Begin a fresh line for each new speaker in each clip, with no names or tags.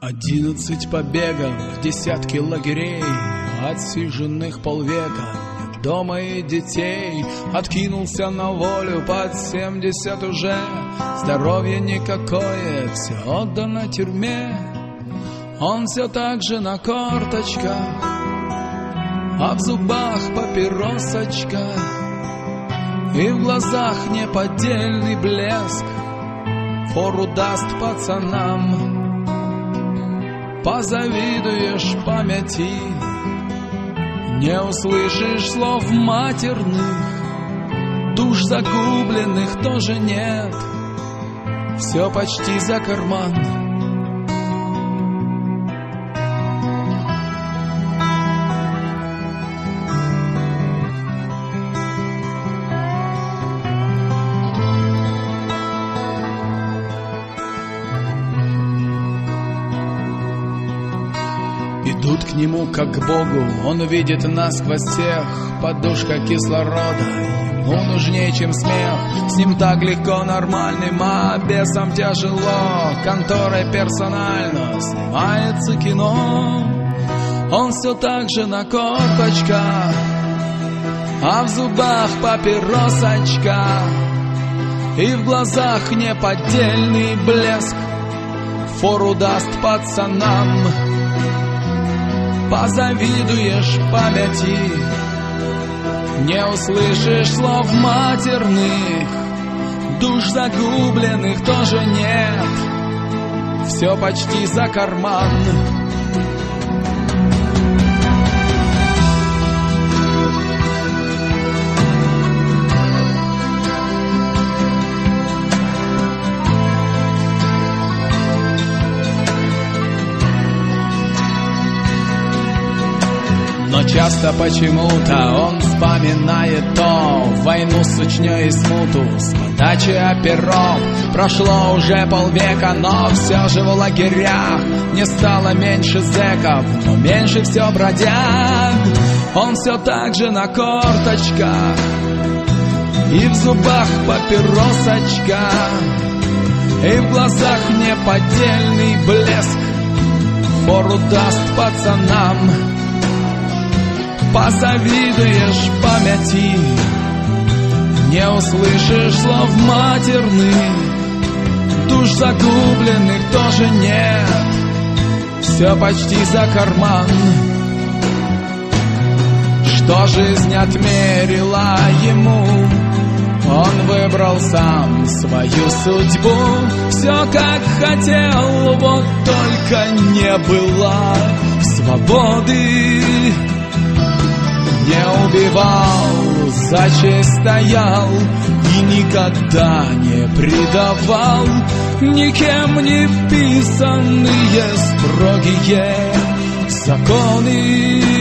11 побегов, десятки лагерей, отсиженных полвека, нет дома и детей. Откинулся на волю под 70 уже, здоровье никакое, все отдано тюрьме. Он все так же на корточках, а в зубах папиросочка, и в глазах неподдельный блеск. Фору даст пацанам, позавидуешь памяти, не услышишь слов матерных, душ загубленных тоже нет, все почти за карман. Идут к нему как к Богу, он видит насквозь всех, подушка кислорода ему нужнее, чем смех. С ним так легко нормальным, а бесам тяжело, конторой персонально снимается кино. Он все так же на корточках, а в зубах папиросочка, и в глазах неподдельный блеск. Фору даст пацанам, позавидуешь памяти, не услышишь слов матерных, душ загубленных тоже нет, все почти за карман. Но часто почему-то он вспоминает то войну с Чечней и смуту, с подачи оперов. Прошло уже полвека, но все же в лагерях не стало меньше зэков, но меньше все бродяг. Он все так же на корточках, и в зубах папиросочка, и в глазах неподдельный блеск. Фору даст пацанам, позавидуешь памяти, не услышишь слов матерных, душ загубленных тоже нет, все почти за карман. Что жизнь отмерила ему, он выбрал сам свою судьбу. Все как хотел, вот только не было свободы. Не убивал, за честь стоял и никогда не предавал никем не вписанные строгие законы.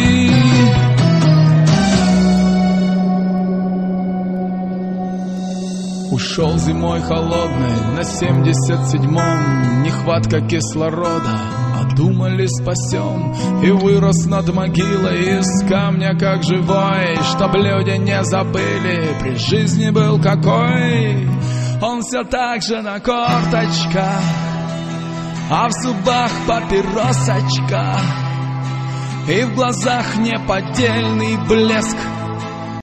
Ушел зимой холодной на 77-м, нехватка кислорода. Думали, спасем, и вырос над могилой из камня как живой, чтоб люди не забыли, при жизни был какой. Он все так же на корточках, а в зубах папиросочка, и в глазах неподдельный блеск.